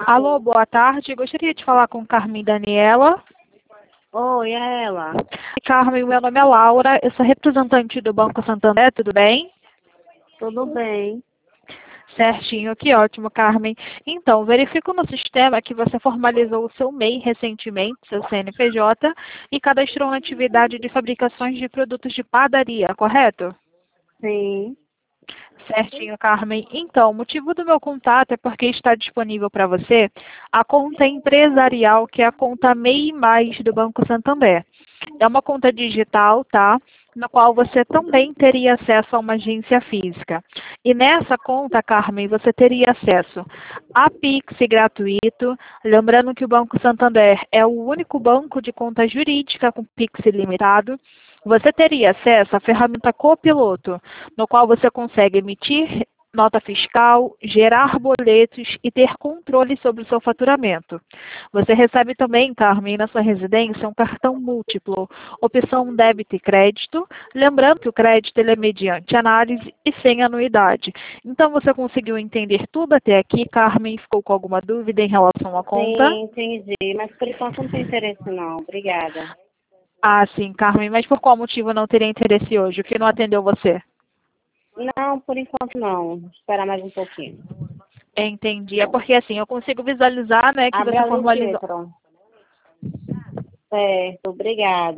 Alô, boa tarde. Gostaria de falar com Carmen Daniela. Oi, é ela. Carmen, meu nome é Laura, eu sou representante do Banco Santander, tudo bem? Tudo bem? Certinho, que ótimo, Carmen. Então, verifico no sistema que você formalizou o seu MEI recentemente, seu CNPJ, e cadastrou uma atividade de fabricações de produtos de padaria, correto? Sim. Certinho, Carmen. Então, o motivo do meu contato é porque está disponível para você a conta empresarial, que é a conta MEI Mais do Banco Santander. É uma conta digital, tá? Na qual você também teria acesso a uma agência física. E nessa conta, Carmen, você teria acesso a Pix gratuito. Lembrando que o Banco Santander é o único banco de conta jurídica com Pix ilimitado. Você teria acesso à ferramenta Copiloto, no qual você consegue emitir nota fiscal, gerar boletos e ter controle sobre o seu faturamento. Você recebe também, Carmen, na sua residência, um cartão múltiplo, opção débito e crédito, lembrando que o crédito ele é mediante análise e sem anuidade. Então, você conseguiu entender tudo até aqui, Carmen? Ficou com alguma dúvida em relação à conta? Sim, entendi. Mas por enquanto não tem interesse não. Obrigada. Ah, sim, Carmen, mas por qual motivo não teria interesse hoje? O que não atendeu você? Não, por enquanto não. Vou esperar mais um pouquinho. Entendi. É porque assim, eu consigo visualizar, né, que Abre você ali o formalizou. título. Certo, obrigada.